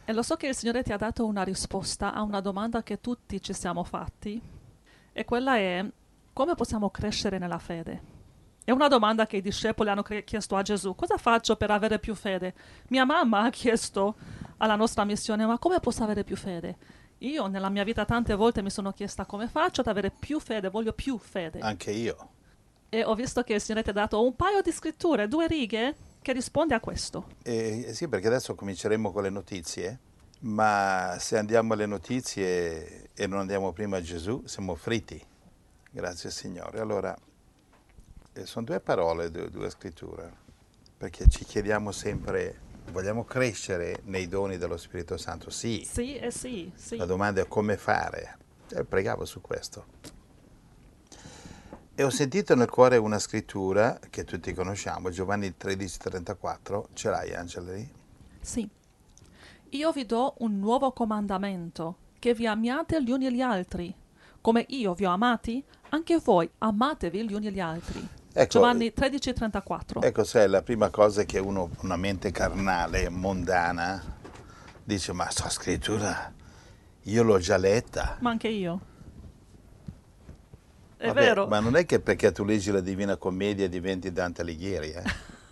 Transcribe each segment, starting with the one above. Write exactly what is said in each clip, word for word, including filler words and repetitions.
E lo so che il Signore ti ha dato una risposta a una domanda che tutti ci siamo fatti, e quella è: come possiamo crescere nella fede? È una domanda che i discepoli hanno cre- chiesto a Gesù: cosa faccio per avere più fede? Mia mamma ha chiesto alla nostra missione: ma come posso avere più fede? Io nella mia vita tante volte mi sono chiesta: come faccio ad avere più fede? Voglio più fede. Anche io. E ho visto che il Signore ti ha dato un paio di scritture, due righe, che risponde a questo. E, sì, perché adesso cominceremo con le notizie, ma se andiamo alle notizie e non andiamo prima a Gesù, siamo fritti. Grazie Signore. Allora, eh, sono due parole, due, due scritture, perché ci chiediamo sempre, vogliamo crescere nei doni dello Spirito Santo? Sì. Sì e sì, sì. La domanda è come fare. E pregavo su questo. E ho sentito nel cuore una scrittura che tutti conosciamo, Giovanni tredici trentaquattro. Ce l'hai, Angela? Lì? Sì. Io vi do un nuovo comandamento, che vi amiate gli uni gli altri. Come io vi ho amati, anche voi amatevi gli uni gli altri. Ecco, Giovanni tredici trentaquattro. ecco, sai, la prima cosa che uno, una mente carnale, mondana, dice, ma sta scrittura io l'ho già letta. Ma anche io. È Vabbè, vero. ma non è che perché tu leggi la Divina Commedia diventi Dante Alighieri, eh?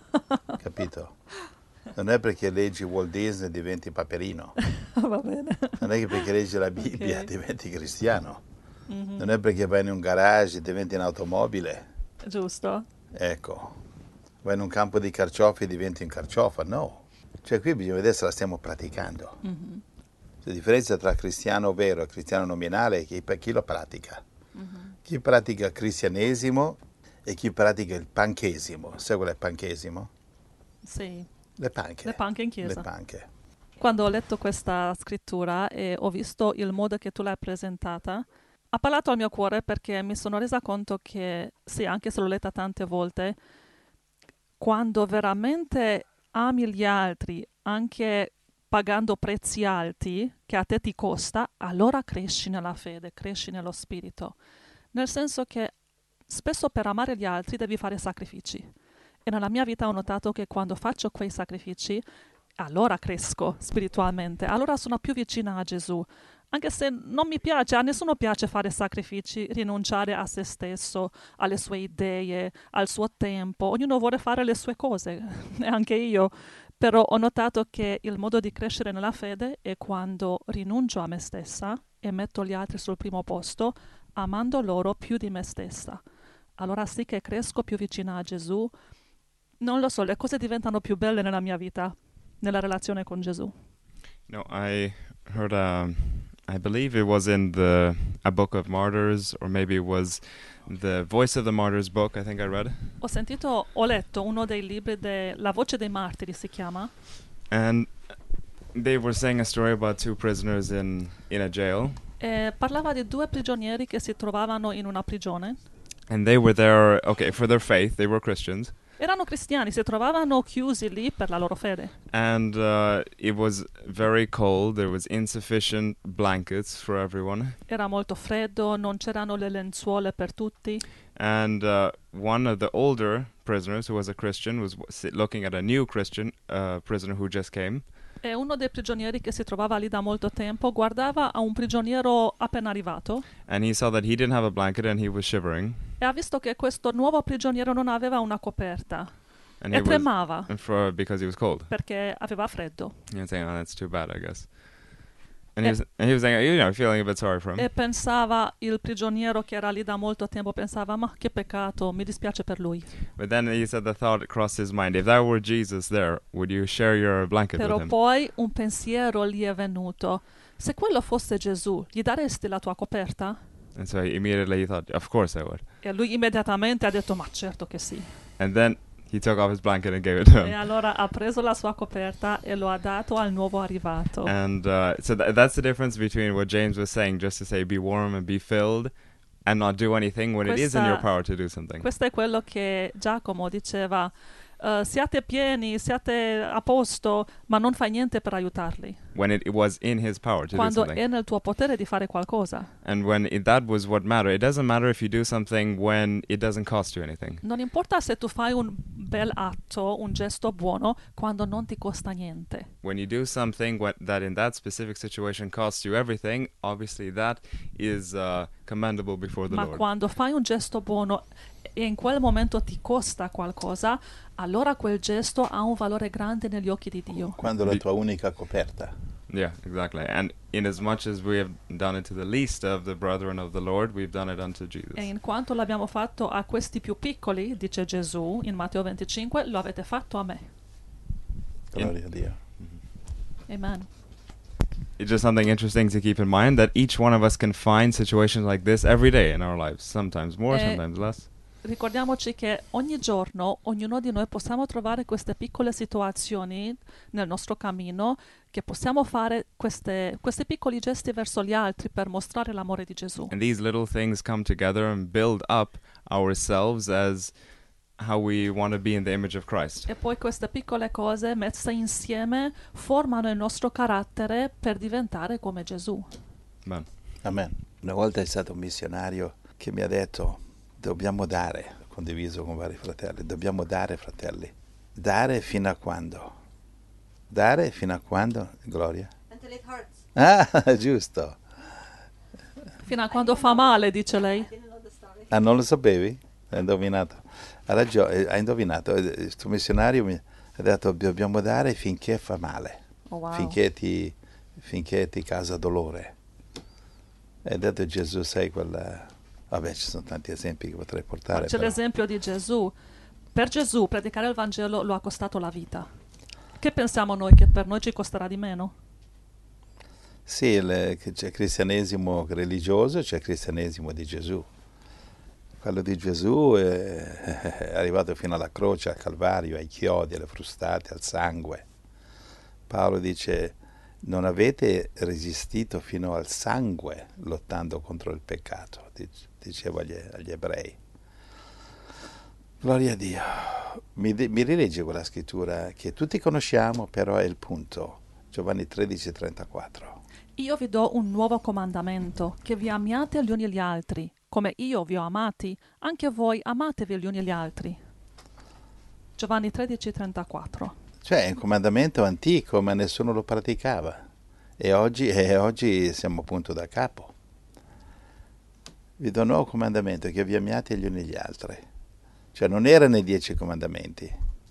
Capito? Non è perché leggi Walt Disney diventi Paperino. Va bene. Non è che perché leggi la Bibbia Ok. diventi cristiano. Mhm. Non è perché vai in un garage diventi un'automobile. Giusto. Ecco. Vai in un campo di carciofi diventi un carciofo. No. Cioè qui bisogna vedere se la stiamo praticando. Mhm. La differenza tra cristiano vero e cristiano nominale è chi, chi lo pratica. Mhm. Chi pratica il cristianesimo e chi pratica il panchesimo. Sai qual è il panchesimo? Sì. Le panche. Le panche in chiesa. Le panche. Quando ho letto questa scrittura e ho visto il modo che tu l'hai presentata, ha parlato al mio cuore, perché mi sono resa conto che, sì, anche se l'ho letta tante volte, quando veramente ami gli altri, anche pagando prezzi alti che a te ti costa, allora cresci nella fede, cresci nello spirito. Nel senso che spesso per amare gli altri devi fare sacrifici. E nella mia vita ho notato che quando faccio quei sacrifici, allora cresco spiritualmente, allora sono più vicina a Gesù. Anche se non mi piace, a nessuno piace fare sacrifici, rinunciare a se stesso, alle sue idee, al suo tempo. Ognuno vuole fare le sue cose, e anche io. Però ho notato che il modo di crescere nella fede è quando rinuncio a me stessa e metto gli altri sul primo posto, amando loro più di me stessa. Allora sì che cresco più vicina a Gesù. Non lo so, le cose diventano più belle nella mia vita, nella relazione con Gesù. No, I heard, um, I believe it was in the a book of martyrs, or maybe it was the Voice of the Martyrs book, I think I read. Ho sentito, ho letto uno dei libri, de, La voce dei martiri si chiama, And they were saying a story about two prisoners in, in a jail. e parlava di due prigionieri che si trovavano in una prigione. And they were there, okay, for their faith, they were Christians. Erano cristiani, si trovavano chiusi lì per la loro fede. And uh, it was very cold, there was insufficient blankets for everyone. Era molto freddo, non c'erano le lenzuola per tutti. And uh, one of the older prisoners, who was a Christian, was w- si- looking at a new Christian uh, prisoner who just came. E uno dei prigionieri che si trovava lì da molto tempo guardava a un prigioniero appena arrivato And he saw that he didn't have a blanket and he was shivering. e ha visto che questo nuovo prigioniero non aveva una coperta And e he was, tremava and for, because he was cold. perché aveva freddo. He was saying, oh, that's too bad, I guess. And he Eh. was, and he was saying, you know, feeling a bit sorry for him. E pensava, il prigioniero che era lì da molto tempo pensava: ma che peccato, mi dispiace per lui. But then he said the thought crossed his mind, if that were Jesus there, would you share your blanket Però with him? poi un pensiero gli è venuto: se quello fosse Gesù, gli daresti la tua coperta? And so immediately he thought, of course I would. E lui immediatamente ha detto: ma certo che sì. And then he took off his blanket and gave it to E him. allora ha preso la sua coperta e lo ha dato al nuovo arrivato. And uh, so th- that's the difference between what James was saying, just to say be warm and be filled, and not do anything when it is in your Questa- power to do something. Questo è quello che Giacomo diceva: uh, siate pieni, siate a posto, ma non fai niente per aiutarli. When it, it was in his power to Quando do something. è nel tuo potere di fare qualcosa. And when it, that was what mattered. It doesn't matter if you do something when it doesn't cost you anything. Non importa se tu fai un bel atto, un gesto buono, quando non ti costa niente. When you do something what, that in that specific situation costs you everything, obviously that is uh, commendable before the Ma Lord. quando fai un gesto buono e in quel momento ti costa qualcosa, allora quel gesto ha un valore grande negli occhi di Dio. Quando è la tua unica coperta. Yeah, exactly. And in as much as we have done it to the least of the brethren of the Lord, we've done it unto Jesus. E in quanto l'abbiamo fatto a questi più piccoli, dice Gesù in Matteo venticinque, lo avete fatto a me. Gloria a Dio. Amen. It's just something interesting to keep in mind that each one of us can find situations like this every day in our lives, sometimes more, Eh, sometimes less. Ricordiamoci che ogni giorno, ognuno di noi possiamo trovare queste piccole situazioni nel nostro cammino, che possiamo fare queste, questi piccoli gesti verso gli altri per mostrare l'amore di Gesù. And these little things come together and build up ourselves as how we want to be in the image of Christ. E poi queste piccole cose messe insieme formano il nostro carattere per diventare come Gesù. Amen. Amen. Una volta è stato un missionario che mi ha detto: dobbiamo dare, ho condiviso con vari fratelli, dobbiamo dare, fratelli. Dare fino a quando? Dare fino a quando, Gloria? Until it hurts. Ah, giusto. Fino a quando fa male, dice lei. I didn't know the story. Ah, non lo sapevi? Hai indovinato. Ha ragione, hai indovinato. Questo missionario mi ha detto: dobbiamo dare finché fa male, Oh, wow. finché ti, finché ti causa dolore. E ha detto Gesù, sai quella... Vabbè, ci sono tanti esempi che potrei portare. C'è però. l'esempio di Gesù. Per Gesù predicare il Vangelo lo ha costato la vita. Che pensiamo noi che per noi ci costerà di meno? Sì, le- che c'è cristianesimo religioso, c'è cristianesimo di Gesù. Quello di Gesù è, è arrivato fino alla croce, al Calvario, ai chiodi, alle frustate, al sangue. Paolo dice: non avete resistito fino al sangue lottando contro il peccato, dic- diceva agli, agli ebrei. Gloria a Dio. Mi, de- mi rilegge quella scrittura che tutti conosciamo, però è il punto. Giovanni tredici trentaquattro. Io vi do un nuovo comandamento, che vi amiate gli uni gli altri. Come io vi ho amati, anche voi amatevi gli uni gli altri. Giovanni tredici trentaquattro. Cioè è un comandamento antico, ma nessuno lo praticava. E oggi, e oggi siamo appunto da capo. Vi do un nuovo comandamento, che vi amiate gli uni gli altri. Cioè non era nei dieci comandamenti.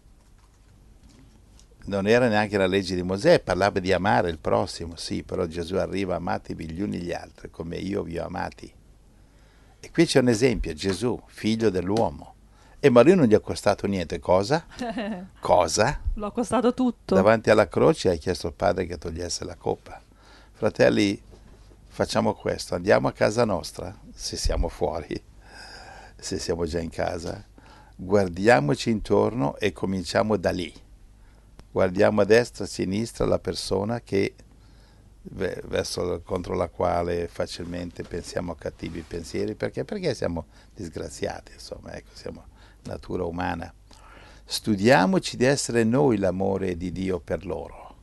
Non era neanche la legge di Mosè, parlava di amare il prossimo, sì, però Gesù arriva: amatevi gli uni gli altri, come io vi ho amati. E qui c'è un esempio: Gesù, figlio dell'uomo. E ma lui non gli ha costato niente, cosa? Cosa? Lo ha costato tutto. Davanti alla croce ha chiesto al Padre che togliesse la coppa. Fratelli, facciamo questo: andiamo a casa nostra, se siamo fuori, se siamo già in casa, guardiamoci intorno e cominciamo da lì. Guardiamo a destra, a sinistra la persona che verso contro la quale facilmente pensiamo a cattivi pensieri, perché perché siamo disgraziati, insomma, ecco, siamo natura umana. Studiamoci di essere noi l'amore di Dio per loro.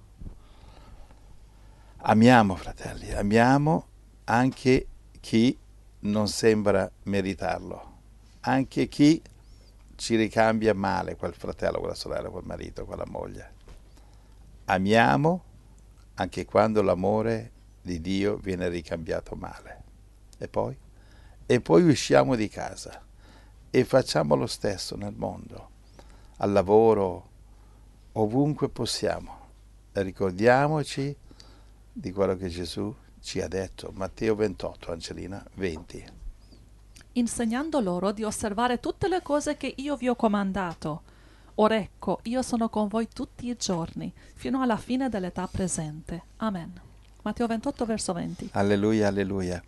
Amiamo, fratelli, amiamo anche chi non sembra meritarlo, anche chi ci ricambia male, quel fratello, quella sorella, quel marito, quella moglie. Amiamo anche quando l'amore di Dio viene ricambiato male. E poi? E poi usciamo di casa e facciamo lo stesso nel mondo, al lavoro, ovunque possiamo. E ricordiamoci di quello che Gesù ci ha detto. Matteo ventotto, Angelina, venti. Insegnando loro di osservare tutte le cose che io vi ho comandato. Or ecco, io sono con voi tutti i giorni, fino alla fine dell'età presente. Amen. Matteo ventotto, verso venti. Alleluia, alleluia.